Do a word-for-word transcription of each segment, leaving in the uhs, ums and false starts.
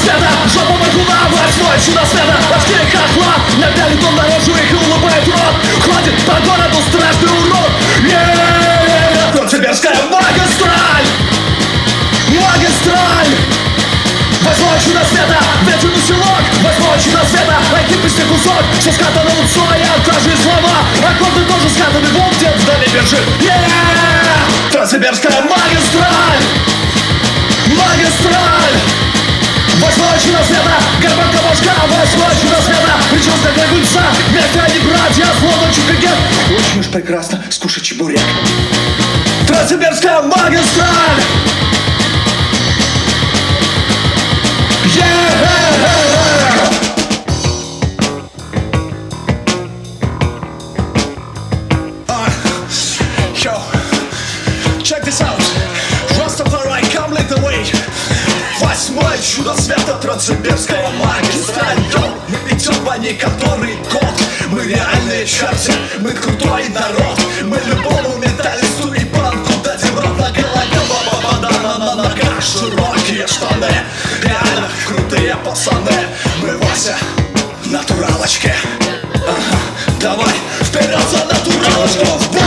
света, жопа куда восьмой чудо света. Очки хохла напяли тон на рожу, их улыбает рот. Ходит по городу страшный урод. Не-не-не, Новосибирская магистраль. Магистраль. Восьмой чудо света, ветер селок. Восьмой чудо света, экипичный кусок. Все скатано лицо, я даже слова. Аккорды тоже скатаны, вон где вдали бежит. Yeah! Новосибирская магистраль. Магистраль. Восьмой чудо света, горбанка башка. Восьмой чудо света, прическа для гульца. Вместе они братья, словно чукагет. Очень уж прекрасно скушать чебурек. Новосибирская магистраль. Check this out, Rastafari, come lead the way. Восьмое чудо света, Новосибирская магистраль. Мы идем по ней который год. Мы реальные черти, мы крутой народ. Мы любому металлисту и банку дадим рот на голове. Ба-ба-ба-да, на ногах широкие штаны. Реально крутые пацаны. Мы Вася, натуралочки. Ага, давай вперед за натуралочку в бой!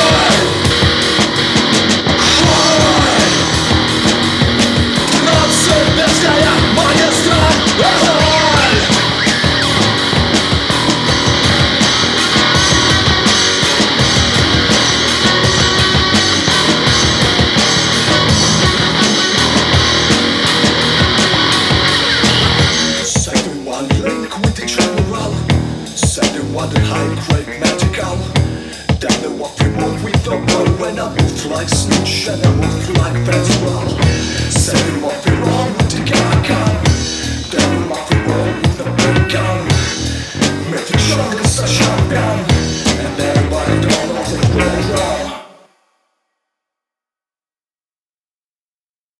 Новосибирская магистраль. Wonder how you create magical. Then they walk remote with the world when I move like snitch and I move like petrol. Say what